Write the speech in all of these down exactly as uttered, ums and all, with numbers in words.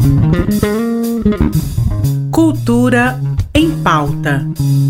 Cultura em Pauta.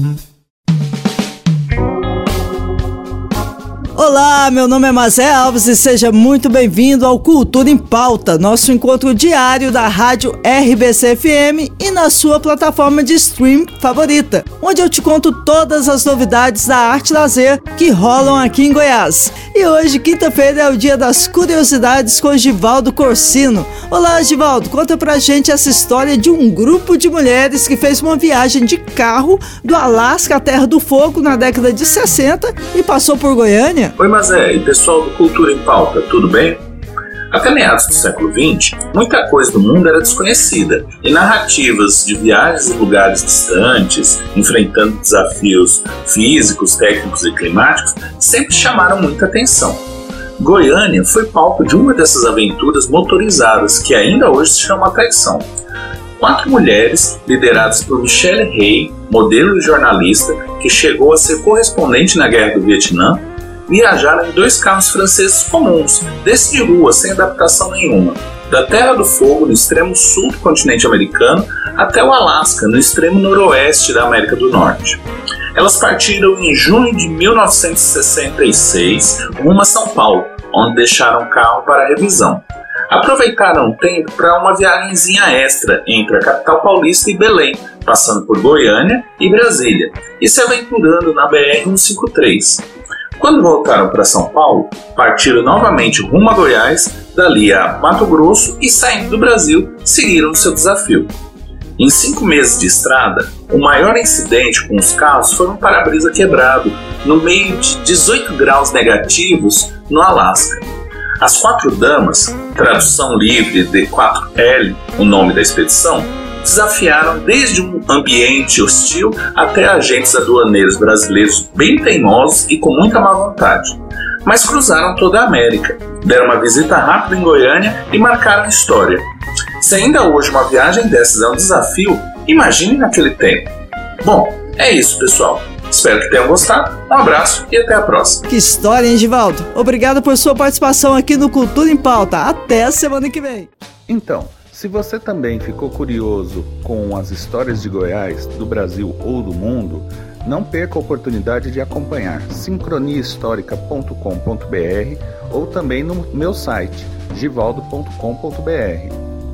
Olá, meu nome é Mazé Alves e seja muito bem-vindo ao Cultura em Pauta, nosso encontro diário da rádio R B C F M e na sua plataforma de stream favorita, onde eu te conto todas as novidades da arte e lazer que rolam aqui em Goiás. E hoje, quinta-feira, é o dia das curiosidades com Givaldo Corsino. Olá, Givaldo, conta pra gente essa história de um grupo de mulheres que fez uma viagem de carro do Alasca à Terra do Fogo na década de sessenta e passou por Goiânia. Oi, Mazé e pessoal do Cultura em Pauta, tudo bem? Até meados do século vinte, muita coisa do mundo era desconhecida e narrativas de viagens em lugares distantes, enfrentando desafios físicos, técnicos e climáticos, sempre chamaram muita atenção. Goiânia foi palco de uma dessas aventuras motorizadas que ainda hoje se chama atração. Quatro mulheres, lideradas por Michelle Rey, modelo e jornalista, que chegou a ser correspondente na Guerra do Vietnã, viajaram em dois carros franceses comuns, desses de rua, sem adaptação nenhuma, da Terra do Fogo, no extremo sul do continente americano, até o Alasca, no extremo noroeste da América do Norte. Elas partiram em junho de mil novecentos e sessenta e seis, rumo a São Paulo, onde deixaram o carro para revisão. Aproveitaram o tempo para uma viagenzinha extra entre a capital paulista e Belém, passando por Goiânia e Brasília, e se aventurando na B R cento e cinquenta e três. Quando voltaram para São Paulo, partiram novamente rumo a Goiás, dali a Mato Grosso e, saindo do Brasil, seguiram seu desafio. Em cinco meses de estrada, o maior incidente com os carros foi um para-brisa quebrado, no meio de dezoito graus negativos, no Alasca. As quatro damas, tradução livre de quatro L, o nome da expedição, desafiaram desde um ambiente hostil até agentes aduaneiros brasileiros bem teimosos e com muita má vontade. Mas cruzaram toda a América, deram uma visita rápida em Goiânia e marcaram a história. Se ainda hoje uma viagem dessas é um desafio, imagine naquele tempo. Bom, é isso, pessoal. Espero que tenham gostado. Um abraço e até a próxima. Que história, hein, Givaldo? Obrigado por sua participação aqui no Cultura em Pauta. Até a semana que vem. Então, se você também ficou curioso com as histórias de Goiás, do Brasil ou do mundo, não perca a oportunidade de acompanhar sincronia histórica ponto com ponto b r ou também no meu site, givaldo ponto com ponto b r.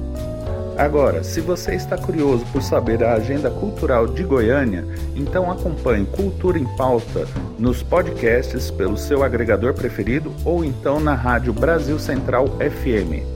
Agora, se você está curioso por saber a agenda cultural de Goiânia, então acompanhe Cultura em Pauta nos podcasts pelo seu agregador preferido ou então na Rádio Brasil Central F M.